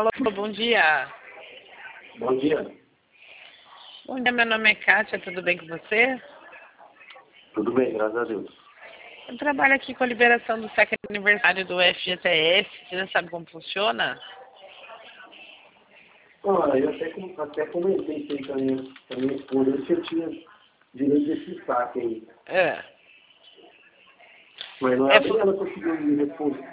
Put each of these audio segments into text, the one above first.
Alô, bom dia. Bom dia. Bom dia, meu nome é Kátia, tudo bem com você? Tudo bem, graças a Deus. Eu trabalho aqui com a liberação do sétimo aniversário do FGTS, você já sabe como funciona? Olha, eu até comentei isso aí com a minha esposa, que eu tinha direito desse saque aí. É. Mas não é bem ela que conseguiu me responder.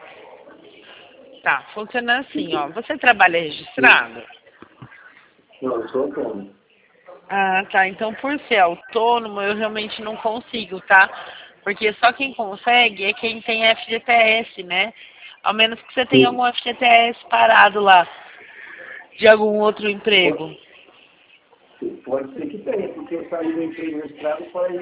Tá, funciona assim, ó. Você trabalha registrado? Não, eu sou autônomo. Ah, tá. Então, por ser autônomo, eu realmente não consigo, tá? Porque só quem consegue é quem tem FGTS, né? Ao menos que você tenha algum Sim. FGTS parado lá, de algum outro emprego. Pode ser que tenha, porque eu saí do emprego registrado faz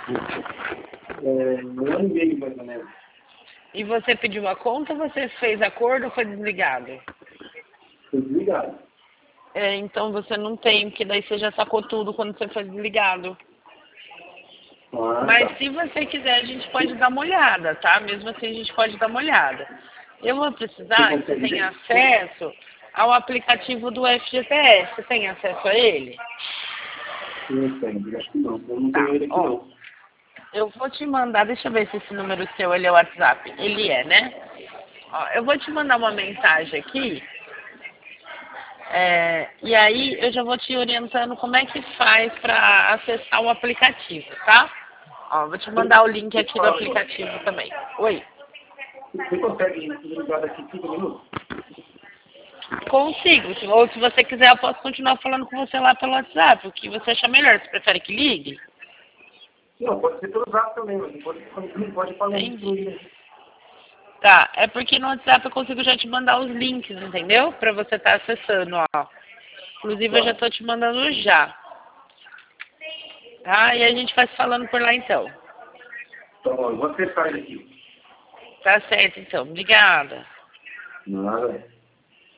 um ano e meio, mais ou menos. E você pediu a conta, você fez acordo ou foi desligado? Fui desligado. É, então você não tem, porque daí você já sacou tudo quando você foi desligado. Ah, Mas tá. se você quiser, a gente pode dar uma olhada, tá? Mesmo assim, a gente pode dar uma olhada. Eu vou Você precisar que você consegue tenha ver? acesso ao aplicativo do FGTS. Você tem acesso a ele? Não tenho, acho que não. Eu não Tá, tenho ele aqui, ó. não. Eu vou te mandar, deixa eu ver se esse número seu ele é o WhatsApp. Ele é, né? Ó, eu vou te mandar uma mensagem aqui. E aí eu já vou te orientando como é que faz para acessar o aplicativo, tá? Ó, vou te mandar o link aqui do aplicativo também. Oi. Você consegue me ligar daqui 5 minutos? Consigo. Ou se você quiser, eu posso continuar falando com você lá pelo WhatsApp. O que você achar melhor? Você prefere que ligue? Não, pode ser pelo zap também, mas pode falar isso Entendi. aí. Tá, é porque no WhatsApp eu consigo já te mandar os links, entendeu? Pra você estar acessando, ó. Inclusive eu já Tá. tô te mandando já. Tá? E a gente vai se falando por lá então. Então, eu vou acessar ele aqui. Tá certo então. Obrigada. Nada.